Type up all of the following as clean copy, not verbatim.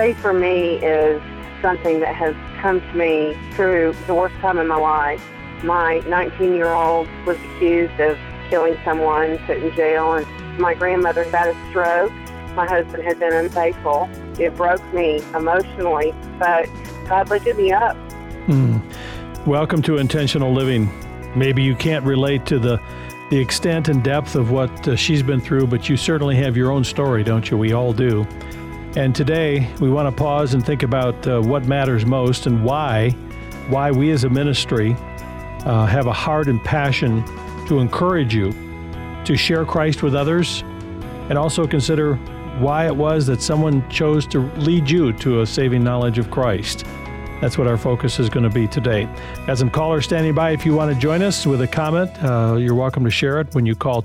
Faith for me is something that has come to me through the worst time in my life. My 19-year-old was accused of killing someone, put in jail, and my grandmother had a stroke. My husband had been unfaithful. It broke me emotionally, but God lifted me up. Welcome to Intentional Living. Maybe you can't relate to the extent and depth of what she's been through, but you certainly have your own story, don't you? We all do. And today we want to pause and think about what matters most and why we as a ministry have a heart and passion to encourage you to share Christ with others, and also consider why it was that someone chose to lead you to a saving knowledge of Christ. That's what our focus is going to be today. Got some callers standing by. If you want to join us with a comment, you're welcome to share it when you call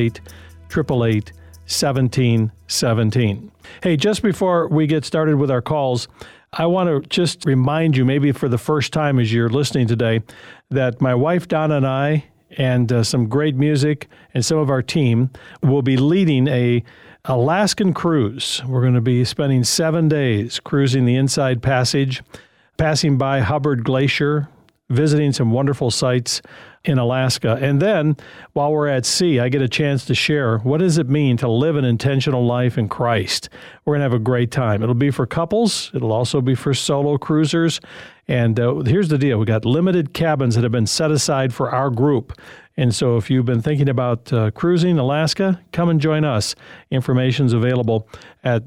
888-1717. Hey, just before we get started with our calls, I want to just remind you, maybe for the first time as you're listening today, that my wife Donna and I, and some great music and some of our team, will be leading a Alaskan cruise. We're going to be spending 7 days cruising the Inside Passage, passing by Hubbard Glacier, visiting some wonderful sites in Alaska. And then, while we're at sea, I get a chance to share what does it mean to live an intentional life in Christ. We're going to have a great time. It'll be for couples. It'll also be for solo cruisers. And here's the deal. We got limited cabins that have been set aside for our group. And so if you've been thinking about cruising Alaska, come and join us. Information's available at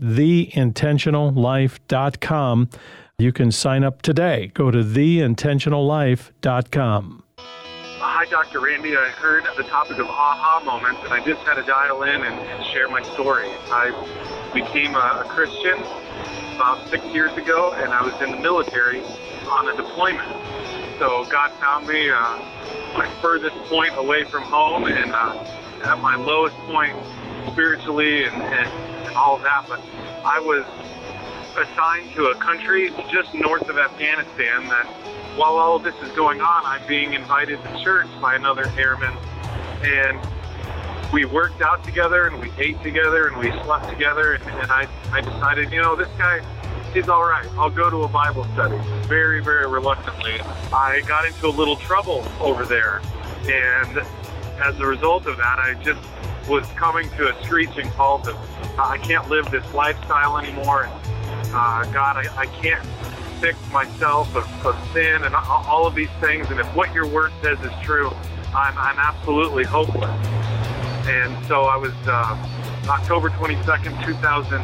theintentionallife.com. You can sign up today. Go to theintentionallife.com. Hi, Dr. Randy. I heard the topic of aha moments, and I just had to dial in and share my story. I became a Christian about 6 years ago, and I was in the military on a deployment. So God found me my furthest point away from home and at my lowest point spiritually and all of that. But I was assigned to a country just north of Afghanistan that while all of this is going on, I'm being invited to church by another airman. And we worked out together and we ate together and we slept together. And I decided, this guy, he's all right. I'll go to a Bible study. Very, very reluctantly. I got into a little trouble over there. And as a result of that, I just was coming to a screeching halt of, I can't live this lifestyle anymore. God, I can't fix myself of sin and all of these things. And if what your word says is true, I'm absolutely hopeless. And so I was, October 22nd, 2006,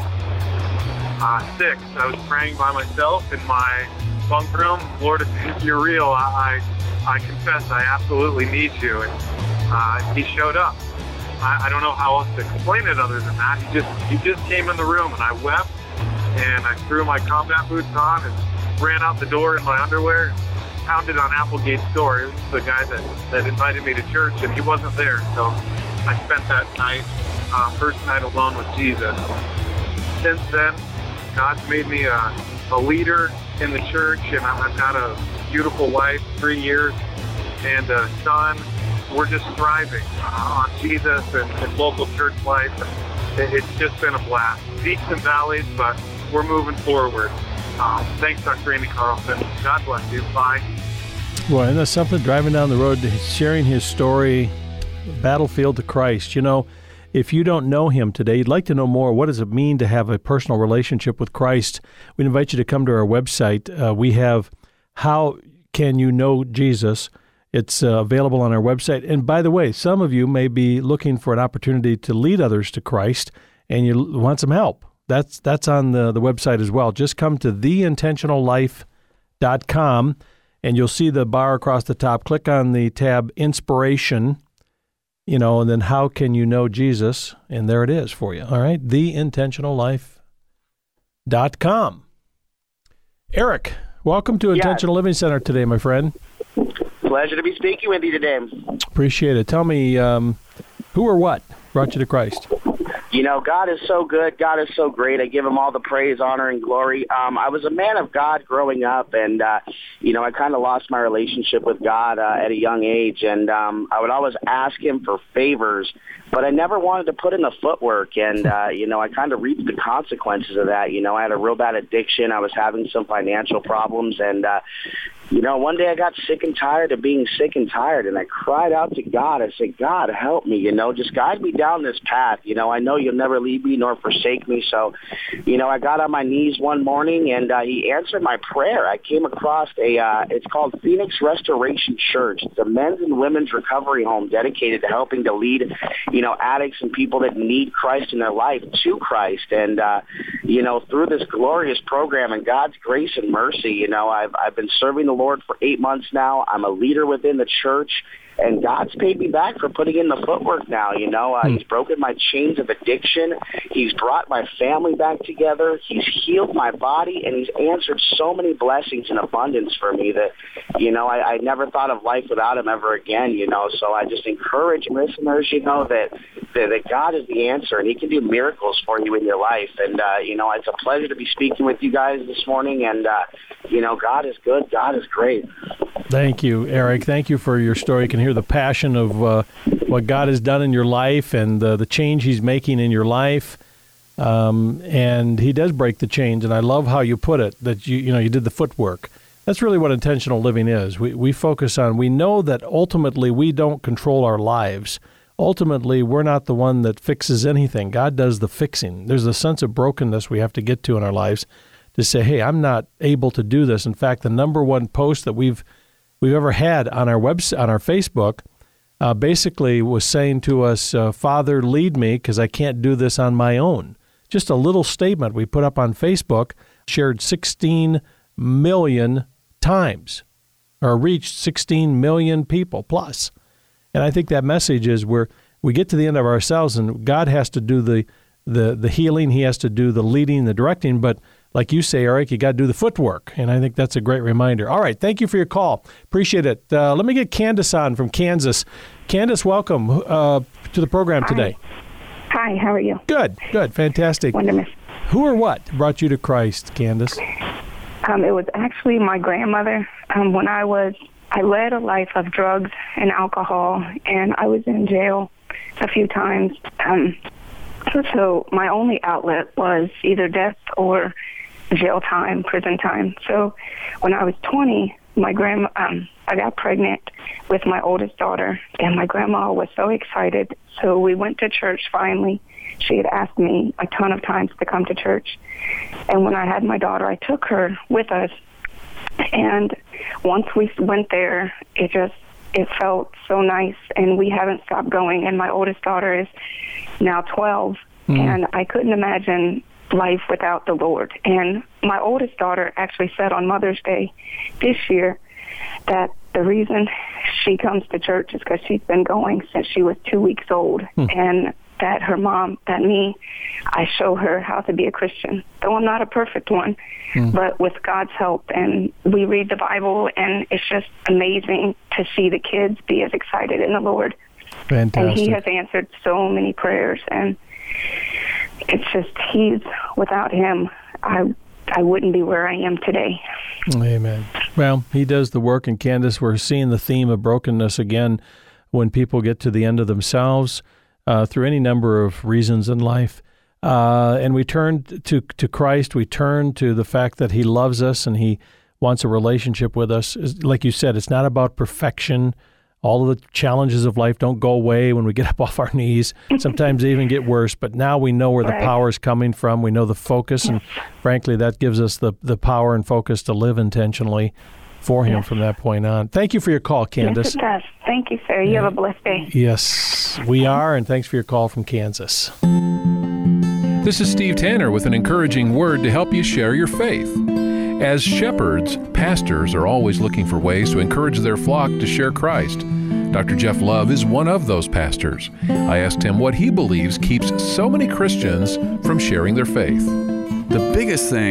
I was praying by myself in my bunk room. Lord, if you're real, I confess I absolutely need you. And he showed up. I don't know how else to explain it other than that. He just came in the room and I wept. And I threw my combat boots on and ran out the door in my underwear, pounded on Applegate's door. It was the guy that invited me to church, and he wasn't there. So I spent that night, first night alone with Jesus. Since then, God's made me a leader in the church, and I've got a beautiful wife, 3 years, and a son. We're just thriving on Jesus and local church life. It's just been a blast. Peaks and valleys, but we're moving forward. Thanks, Dr. Randy Carlson. God bless you. Bye. Well, isn't that something? Driving down the road, sharing his story, battlefield to Christ. If you don't know him today, you'd like to know more. What does it mean to have a personal relationship with Christ? We invite you to come to our website. We have How Can You Know Jesus? It's available on our website. And by the way, some of you may be looking for an opportunity to lead others to Christ, and you want some help. That's on the website as well. Just come to theintentionallife.com, and you'll see the bar across the top. Click on the tab Inspiration, and then How Can You Know Jesus? And there it is for you. All right, theintentionallife.com. Eric, welcome to Intentional Living Center today, my friend. Pleasure to be speaking with you today. Appreciate it. Tell me, who or what brought you to Christ? You know, God is so good. God is so great. I give him all the praise, honor, and glory. I was a man of God growing up, and, I kind of lost my relationship with God at a young age, and I would always ask him for favors, but I never wanted to put in the footwork, and, I kind of reaped the consequences of that. I had a real bad addiction. I was having some financial problems, and, one day I got sick and tired of being sick and tired, and I cried out to God. I said, God, help me, just guide me down this path. I know you'll never leave me nor forsake me. So, I got on my knees one morning, and he answered my prayer. I came across it's called Phoenix Restoration Church. It's a men's and women's recovery home dedicated to helping to lead, addicts and people that need Christ in their life to Christ. And, through this glorious program and God's grace and mercy, I've been serving the Lord for 8 months now. I'm a leader within the church, and God's paid me back for putting in the footwork now. He's broken my chains of addiction. He's brought my family back together. He's healed my body, and he's answered so many blessings in abundance for me that, I never thought of life without him ever again, So I just encourage listeners, that God is the answer, and he can do miracles for you in your life. And, it's a pleasure to be speaking with you guys this morning, and, God is good. God is great. Thank you, Eric. Thank you for your story. You can hear the passion of what God has done in your life and the change he's making in your life. And he does break the chains. And I love how you put it, that you did the footwork. That's really what intentional living is. We focus on, we know that ultimately we don't control our lives. Ultimately, we're not the one that fixes anything. God does the fixing. There's a sense of brokenness we have to get to in our lives to say, hey, I'm not able to do this. In fact, the number one post that we've ever had on our website, on our Facebook, basically was saying to us, Father, lead me, because I can't do this on my own. Just a little statement we put up on Facebook, shared 16 million times, or reached 16 million people plus. And I think that message is where we get to the end of ourselves, and God has to do the healing, he has to do the leading, the directing, but like you say, Eric, you got to do the footwork, and I think that's a great reminder. All right, thank you for your call. Appreciate it. Let me get Candace on from Kansas. Candace, welcome to the program today. Hi, how are you? Good, fantastic. Wonderful. Who or what brought you to Christ, Candace? It was actually my grandmother. When I led a life of drugs and alcohol, and I was in jail a few times. So my only outlet was either death or jail time, prison time. So when I was 20, I got pregnant with my oldest daughter, and my grandma was so excited. So we went to church finally. She had asked me a ton of times to come to church. And when I had my daughter, I took her with us. And once we went there, it felt so nice, and we haven't stopped going. And my oldest daughter is now 12, and I couldn't imagine life without the Lord. And my oldest daughter actually said on Mother's Day this year that the reason she comes to church is because she's been going since she was 2 weeks old, and that her mom, I show her how to be a Christian. Though I'm not a perfect one, but with God's help, and we read the Bible, and it's just amazing to see the kids be as excited in the Lord. Fantastic. And he has answered so many prayers, and it's just, without him, I wouldn't be where I am today. Amen. Well, he does the work, and Candace, we're seeing the theme of brokenness again when people get to the end of themselves through any number of reasons in life. And we turn to Christ. We turn to the fact that he loves us and he wants a relationship with us. Like you said, it's not about perfection. All of the challenges of life don't go away when we get up off our knees. Sometimes they even get worse. But now we know where the power is coming from. We know the focus. And frankly, that gives us the power and focus to live intentionally for him from that point on. Thank you for your call, Candace. Yes, it does. Thank you, sir. You have a blessed day. Yes, we are. And thanks for your call from Kansas. This is Steve Tanner with an encouraging word to help you share your faith. As shepherds, pastors are always looking for ways to encourage their flock to share Christ. Dr. Jeff Love is one of those pastors. I asked him what he believes keeps so many Christians from sharing their faith. The biggest thing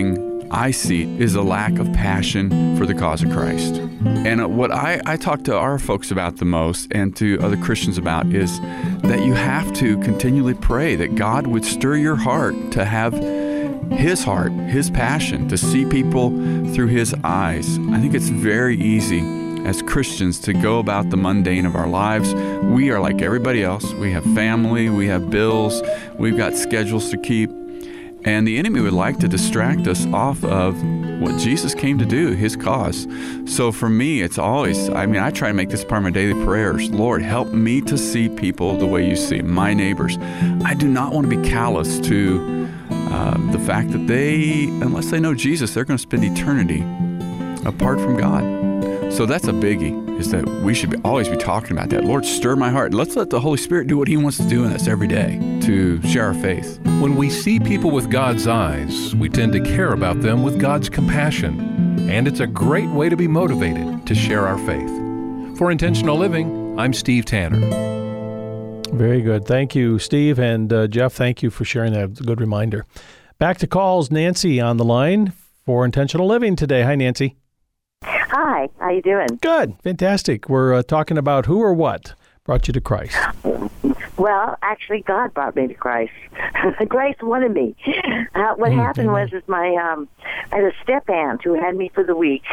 I see is a lack of passion for the cause of Christ. And what I talk to our folks about the most, and to other Christians about, is that you have to continually pray that God would stir your heart to have His heart, His passion, to see people through His eyes. I think it's very easy as Christians to go about the mundane of our lives. We are like everybody else. We have family, we have bills, we've got schedules to keep. And the enemy would like to distract us off of what Jesus came to do, His cause. So for me, it's always, I try to make this part of my daily prayers. Lord, help me to see people the way You see my neighbors. I do not want to be callous to the fact that unless they know Jesus, they're going to spend eternity apart from God. So that's a biggie, is that we should always be talking about that. Lord, stir my heart. Let's let the Holy Spirit do what He wants to do in us every day to share our faith. When we see people with God's eyes, we tend to care about them with God's compassion. And it's a great way to be motivated to share our faith. For Intentional Living, I'm Steve Tanner. Very good. Thank you, Steve. And Jeff, thank you for sharing that. It's a good reminder. Back to calls. Nancy on the line for Intentional Living today. Hi, Nancy. Hi. How you doing? Good. Fantastic. We're talking about who or what brought you to Christ. Well, actually, God brought me to Christ. Grace wanted me. What happened was I had a step aunt who had me for the week,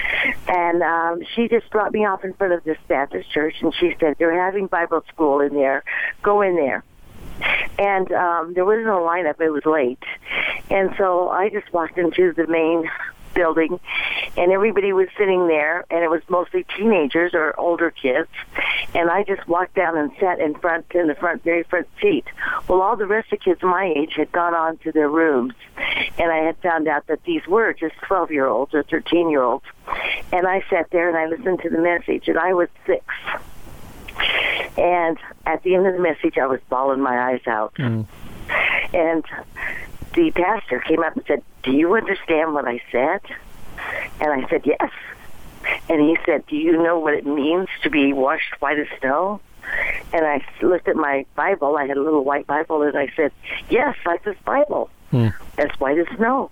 and she just brought me off in front of this Baptist church, and she said, they're having Bible school in there. Go in there. And there was no lineup. It was late. And so I just walked into the main building, and everybody was sitting there, and it was mostly teenagers or older kids, and I just walked down and sat in the very front seat. Well, all the rest of the kids my age had gone on to their rooms, and I had found out that these were just 12-year-olds or 13-year-olds, and I sat there and I listened to the message, and I was 6. And at the end of the message, I was bawling my eyes out. And the pastor came up and said, do you understand what I said? And I said, yes. And he said, do you know what it means to be washed white as snow? And I looked at my Bible. I had a little white Bible, and I said, yes, like this Bible. As white as snow.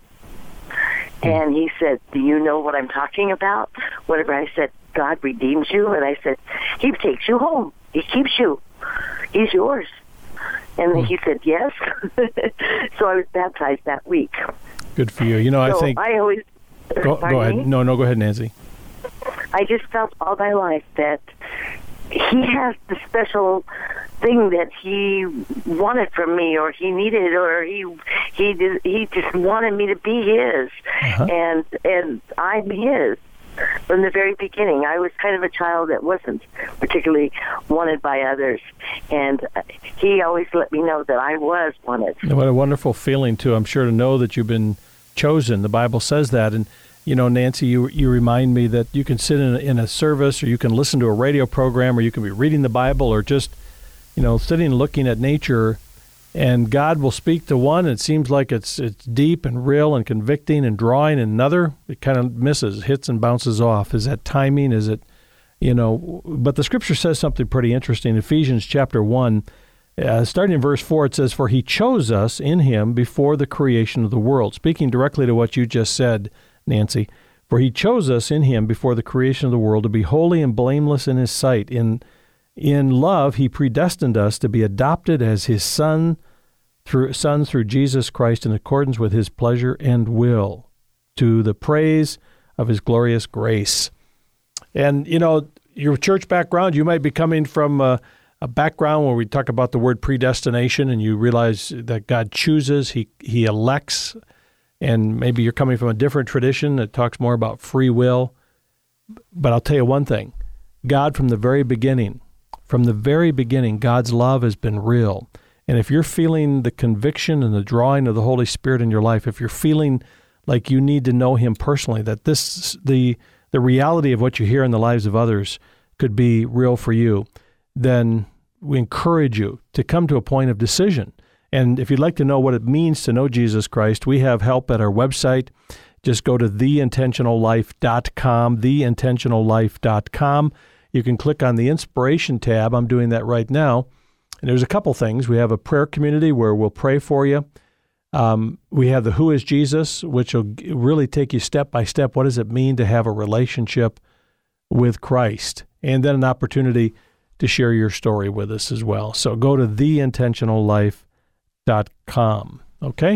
And he said, do you know what I'm talking about? Whatever I said, God redeems you. And I said, He takes you home. He keeps you. He's yours. And he said, yes. So I was baptized that week. Good for you. You know, so I think... I always... Go ahead. Me? No, go ahead, Nancy. I just felt all my life that He has the special thing that He wanted from me, or He needed, or He just wanted me to be His. And I'm His. From the very beginning, I was kind of a child that wasn't particularly wanted by others, and He always let me know that I was wanted. What a wonderful feeling, too, I'm sure, to know that you've been chosen. The Bible says that. And, you know, Nancy, you remind me that you can sit in a service, or you can listen to a radio program, or you can be reading the Bible, or just, you know, sitting and looking at nature, and God will speak to one, and it seems like it's deep and real and convicting and drawing, and another, it kind of misses, hits and bounces off. Is that timing? Is it, you know, but the Scripture says something pretty interesting. Ephesians chapter 1, starting in verse 4, it says, for He chose us in Him before the creation of the world. Speaking directly to what you just said, Nancy, for He chose us in Him before the creation of the world to be holy and blameless in His sight. In love, He predestined us to be adopted as His sons through Jesus Christ in accordance with His pleasure and will, to the praise of His glorious grace. And, you know, your church background, you might be coming from a background where we talk about the word predestination, and you realize that God chooses, He elects, and maybe you're coming from a different tradition that talks more about free will. But I'll tell you one thing, God from the very beginning, God's love has been real. And if you're feeling the conviction and the drawing of the Holy Spirit in your life, if you're feeling like you need to know Him personally, that the reality of what you hear in the lives of others could be real for you, then we encourage you to come to a point of decision. And if you'd like to know what it means to know Jesus Christ, we have help at our website. Just go to theintentionallife.com, theintentionallife.com. You can click on the Inspiration tab. I'm doing that right now. And there's a couple things. We have a prayer community where we'll pray for you. We have the Who is Jesus, which will really take you step by step. What does it mean to have a relationship with Christ? And then an opportunity to share your story with us as well. So go to theintentionallife.com. Okay?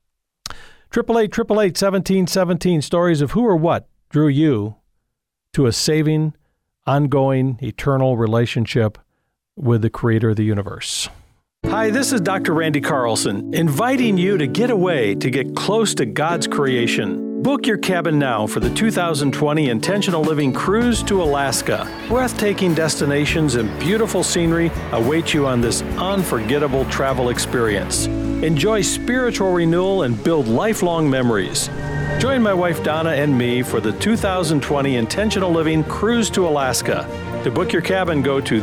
888-888-1717, stories of who or what drew you to a saving, ongoing, eternal relationship with the Creator of the universe. Hi, this is Dr. Randy Carlson, inviting you to get away to get close to God's creation. Book your cabin now for the 2020 Intentional Living Cruise to Alaska. Breathtaking destinations and beautiful scenery await you on this unforgettable travel experience. Enjoy spiritual renewal and build lifelong memories. Join my wife Donna and me for the 2020 Intentional Living Cruise to Alaska. To book your cabin, go to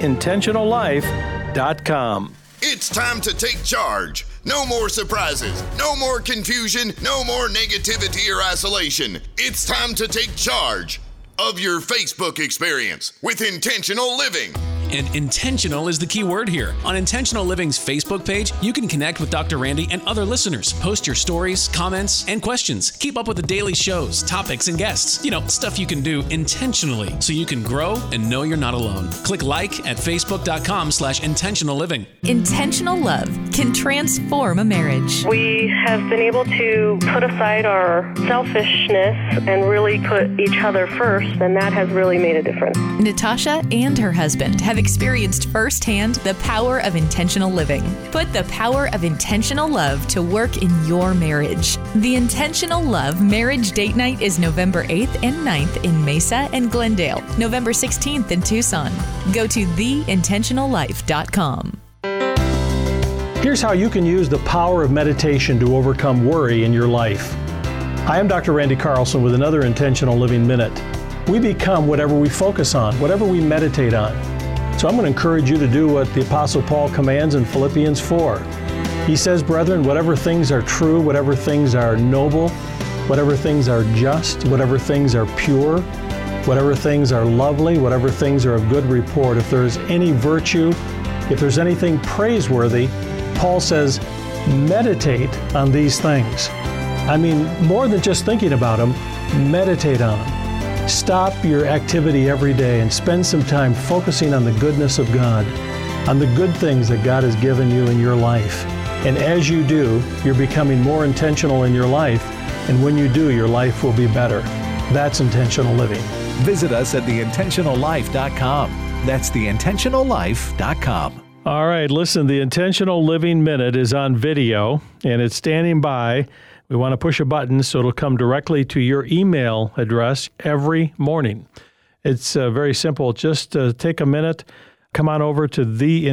theintentionallife.com. It's time to take charge. No more surprises, no more confusion, no more negativity or isolation. It's time to take charge of your Facebook experience with Intentional Living. And intentional is the key word here. On Intentional Living's Facebook page, you can connect with Dr. Randy and other listeners. Post your stories, comments, and questions. Keep up with the daily shows, topics, and guests. You know, stuff you can do intentionally so you can grow and know you're not alone. Click like at facebook.com/intentionalliving. Intentional love can transform a marriage. We have been able to put aside our selfishness and really put each other first, and that has really made a difference. Natasha and her husband have experienced firsthand the power of intentional living. Put the power of intentional love to work in your marriage. The Intentional Love Marriage Date Night is November 8th and 9th in Mesa and Glendale, November 16th in Tucson. Go to theintentionallife.com. Here's how you can use the power of meditation to overcome worry in your life. I am Dr. Randy Carlson with another Intentional Living Minute. We become whatever we focus on, whatever we meditate on. So I'm going to encourage you to do what the Apostle Paul commands in Philippians 4. He says, brethren, whatever things are true, whatever things are noble, whatever things are just, whatever things are pure, whatever things are lovely, whatever things are of good report, if there's any virtue, if there's anything praiseworthy, Paul says, meditate on these things. I mean, more than just thinking about them, meditate on them. Stop your activity every day and spend some time focusing on the goodness of God, on the good things that God has given you in your life. And as you do, you're becoming more intentional in your life, and when you do, your life will be better. That's intentional living. Visit us at theintentionallife.com. That's theintentionallife.com. All right, listen, the Intentional Living Minute is on video, and it's standing by. We want to push a button so it'll come directly to your email address every morning. It's very simple. Just take a minute, come on over to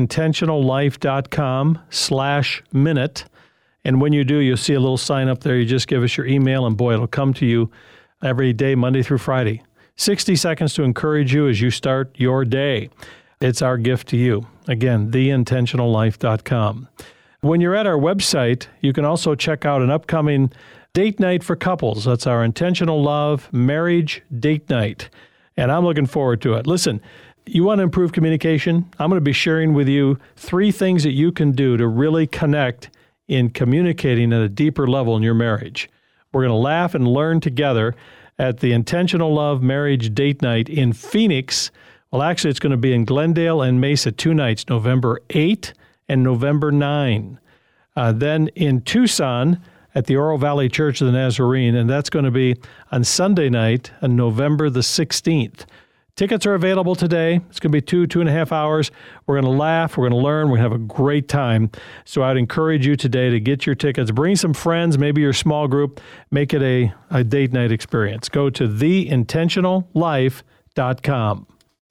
theintentionallife.com/minute. And when you do, you'll see a little sign up there. You just give us your email, and boy, it'll come to you every day, Monday through Friday. 60 seconds to encourage you as you start your day. It's our gift to you. Again, theintentionallife.com. When you're at our website, you can also check out an upcoming date night for couples. That's our Intentional Love Marriage Date Night. And I'm looking forward to it. Listen, you want to improve communication? I'm going to be sharing with you 3 things that you can do to really connect in communicating at a deeper level in your marriage. We're going to laugh and learn together at the Intentional Love Marriage Date Night in Phoenix. Well, actually, it's going to be in Glendale and Mesa 2 nights, November 8 and November 9. Then in Tucson at the Oro Valley Church of the Nazarene, and that's going to be on Sunday night on November the 16th. Tickets are available today. It's going to be 2.5 hours. We're going to laugh. We're going to learn. We're going to have a great time. So I'd encourage you today to get your tickets. Bring some friends, maybe your small group. Make it a date night experience. Go to theintentionallife.com.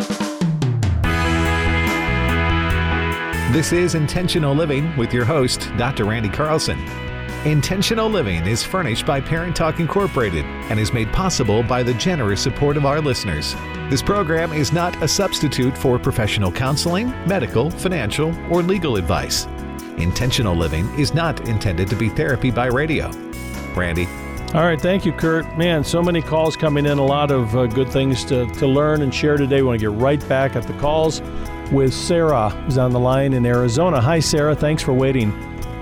This is Intentional Living with your host, Dr. Randy Carlson. Intentional Living is furnished by Parent Talk Incorporated and is made possible by the generous support of our listeners. This program is not a substitute for professional counseling, medical, financial, or legal advice. Intentional Living is not intended to be therapy by radio. Randy. All right, thank you, Kurt. Man, so many calls coming in, a lot of good things to learn and share today. We want to get right back at the calls with Sarah, who's on the line in Arizona. Hi, Sarah. Thanks for waiting.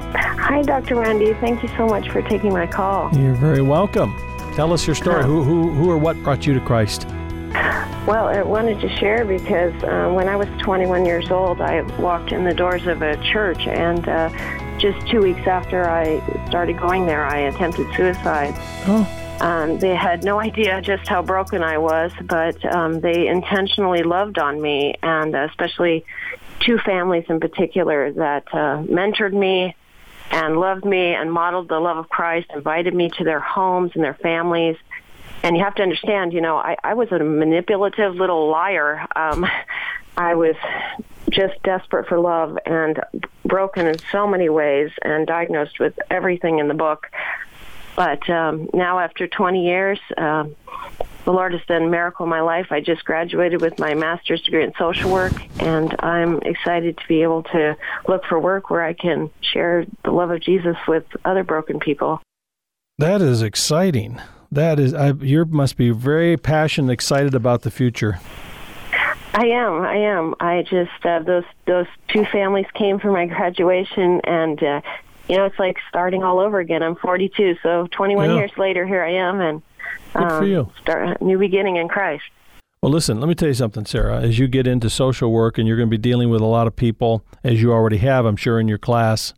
Hi, Dr. Randy. Thank you so much for taking my call. You're very welcome. Tell us your story. Who or what brought you to Christ? Well, I wanted to share because when I was 21 years old, I walked in the doors of a church, and just 2 weeks after I started going there, I attempted suicide. Oh. They had no idea just how broken I was, but they intentionally loved on me, and especially two families in particular that mentored me and loved me and modeled the love of Christ, invited me to their homes and their families. And you have to understand, I was a manipulative little liar. I was just desperate for love and broken in so many ways and diagnosed with everything in the book. But now after 20 years, the Lord has done a miracle in my life. I just graduated with my master's degree in social work, and I'm excited to be able to look for work where I can share the love of Jesus with other broken people. That is exciting. That is, you must be very passionate, excited about the future. I am. I just, those two families came for my graduation, and, it's like starting all over again. I'm 42, so 21 years later, here I am, and good for you. Start a new beginning in Christ. Well, listen, let me tell you something, Sarah. As you get into social work and you're going to be dealing with a lot of people, as you already have, I'm sure, in your class,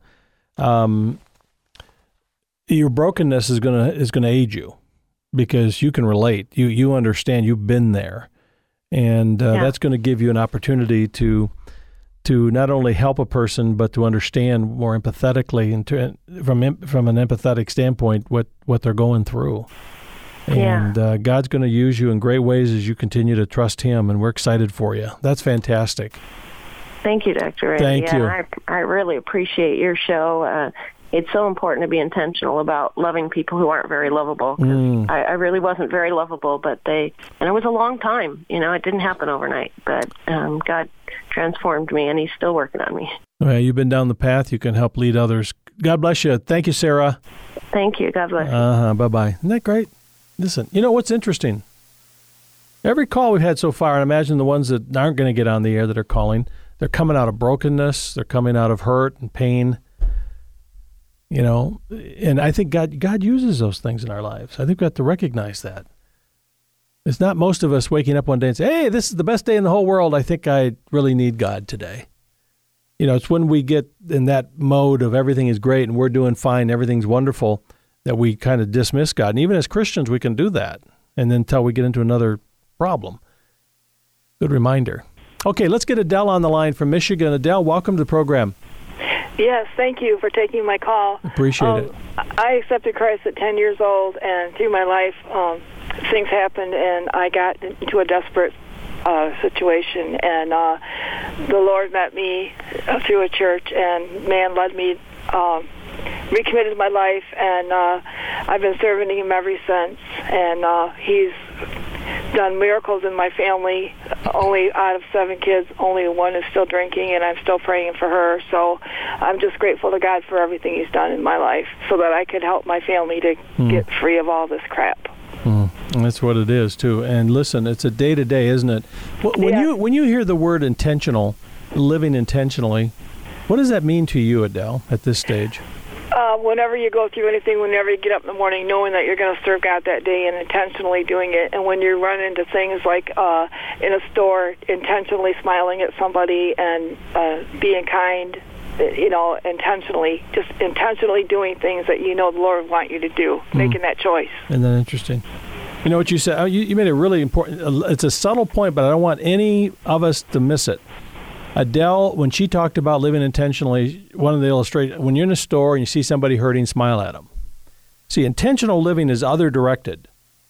your brokenness is going to aid you because you can relate. You understand. You've been there, and that's going to give you an opportunity to not only help a person but to understand more empathetically and from an empathetic standpoint what they're going through. And God's going to use you in great ways as you continue to trust Him, and we're excited for you. That's fantastic. Thank you, Dr. Randy. Thank you. I really appreciate your show. It's so important to be intentional about loving people who aren't very lovable. I really wasn't very lovable, and it was a long time. It didn't happen overnight, but God transformed me, and He's still working on me. Well, you've been down the path. You can help lead others. God bless you. Thank you, Sarah. Thank you. God bless you. Bye-bye. Isn't that great? Listen, what's interesting? Every call we've had so far, and imagine the ones that aren't going to get on the air that are calling, they're coming out of brokenness, they're coming out of hurt and pain, and I think God uses those things in our lives. I think we have to recognize that. It's not most of us waking up one day and say, hey, this is the best day in the whole world. I think I really need God today. It's when we get in that mode of everything is great and we're doing fine, everything's wonderful, that we kind of dismiss God. And even as Christians, we can do that. And then until we get into another problem. Good reminder. Okay, let's get Adele on the line from Michigan. Adele, welcome to the program. Yes, thank you for taking my call. Appreciate it. I accepted Christ at 10 years old, and through my life, things happened, and I got into a desperate situation. And the Lord met me through a church, and man led me, recommitted my life, and I've been serving Him ever since. And He's done miracles in my family. Only out of 7 kids, only one is still drinking, and I'm still praying for her. So I'm just grateful to God for everything He's done in my life so that I could help my family to get free of all this crap. That's what it is, too. And listen, it's a day-to-day, isn't it? When you hear the word intentional, living intentionally, what does that mean to you, Adele, at this stage? Whenever you go through anything, whenever you get up in the morning, knowing that you're going to serve God that day and intentionally doing it, and when you run into things like in a store, intentionally smiling at somebody and being kind, intentionally doing things that the Lord would want you to do, making that choice. Isn't that interesting? You know what you said? You made a really important, it's a subtle point, but I don't want any of us to miss it. Adele, when she talked about living intentionally, one of the illustrations, when you're in a store and you see somebody hurting, smile at them. See, intentional living is other-directed.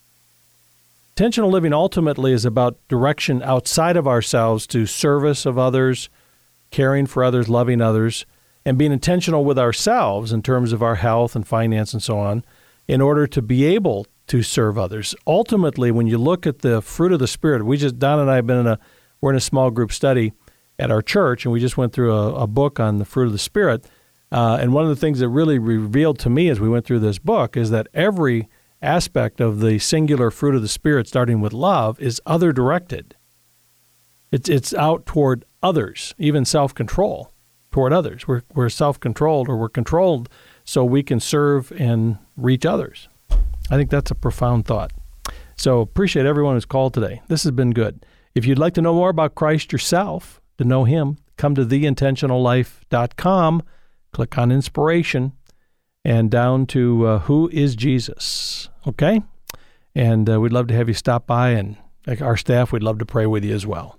Intentional living ultimately is about direction outside of ourselves to service of others, caring for others, loving others, and being intentional with ourselves in terms of our health and finance and so on in order to be able to serve others. Ultimately, when you look at the fruit of the Spirit, Don and I have we're in a small group study at our church, and we just went through a book on the fruit of the Spirit. And one of the things that really revealed to me as we went through this book is that every aspect of the singular fruit of the Spirit, starting with love, is other-directed. It's out toward others, even self-control toward others. We're self-controlled, or we're controlled so we can serve and reach others. I think that's a profound thought. So appreciate everyone who's called today. This has been good. If you'd like to know more about Christ yourself, to know him, come to theintentionallife.com, click on Inspiration, and down to Who is Jesus? Okay? And we'd love to have you stop by, and like our staff, we'd love to pray with you as well.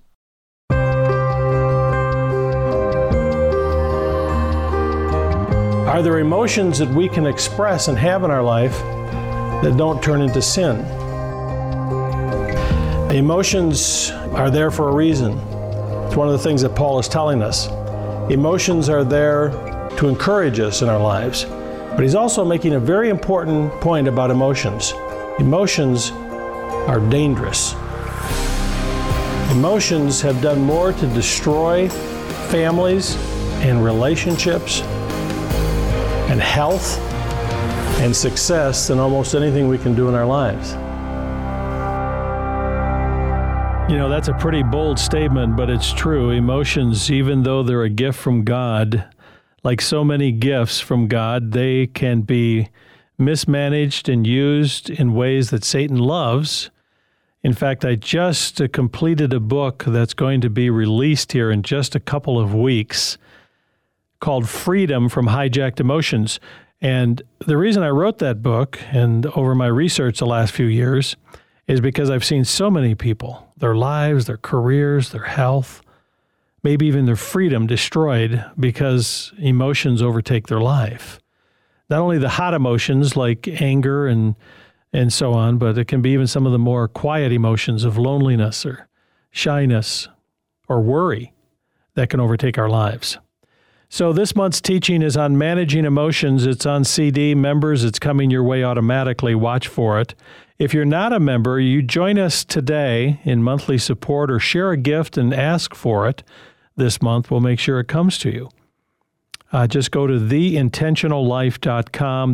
Are there emotions that we can express and have in our life that don't turn into sin? Emotions are there for a reason. It's one of the things that Paul is telling us. Emotions are there to encourage us in our lives. But he's also making a very important point about emotions. Emotions are dangerous. Emotions have done more to destroy families and relationships and health and success than almost anything we can do in our lives. You know, that's a pretty bold statement, but it's true. Emotions, even though they're a gift from God, like so many gifts from God, they can be mismanaged and used in ways that Satan loves. In fact, I just completed a book that's going to be released here in just a couple of weeks called Freedom from Hijacked Emotions. And the reason I wrote that book, and over my research the last few years, is because I've seen so many people, their lives, their careers, their health, maybe even their freedom destroyed because emotions overtake their life. Not only the hot emotions like anger and so on, but it can be even some of the more quiet emotions of loneliness or shyness or worry that can overtake our lives. So this month's teaching is on managing emotions. It's on CD. Members, it's coming your way automatically. Watch for it. If you're not a member, you join us today in monthly support or share a gift and ask for it this month. We'll make sure it comes to you. Just go to theintentionallife.com,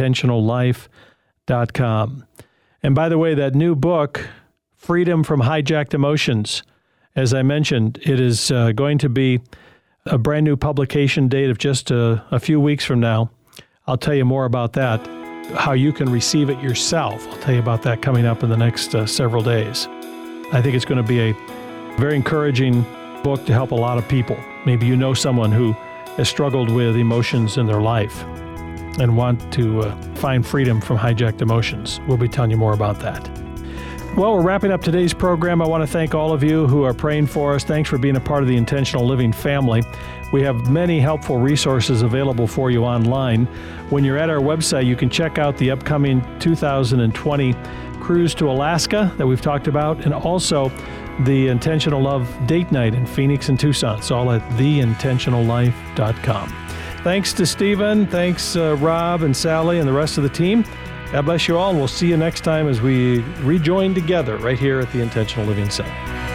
theintentionallife.com. And by the way, that new book, Freedom from Hijacked Emotions, as I mentioned, it is going to be a brand new publication date of just a few weeks from now. I'll tell you more about that, how you can receive it yourself. I'll tell you about that coming up in the next several days. I think it's going to be a very encouraging book to help a lot of people. Maybe you know someone who has struggled with emotions in their life and want to find freedom from hijacked emotions. We'll be telling you more about that. Well, we're wrapping up today's program. I want to thank all of you who are praying for us. Thanks for being a part of the Intentional Living family. We have many helpful resources available for you online. When you're at our website, you can check out the upcoming 2020 cruise to Alaska that we've talked about, and also the Intentional Love date night in Phoenix and Tucson. It's all at theintentionallife.com. Thanks to Stephen. Thanks, Rob and Sally and the rest of the team. God bless you all, and we'll see you next time as we rejoin together right here at the Intentional Living Center.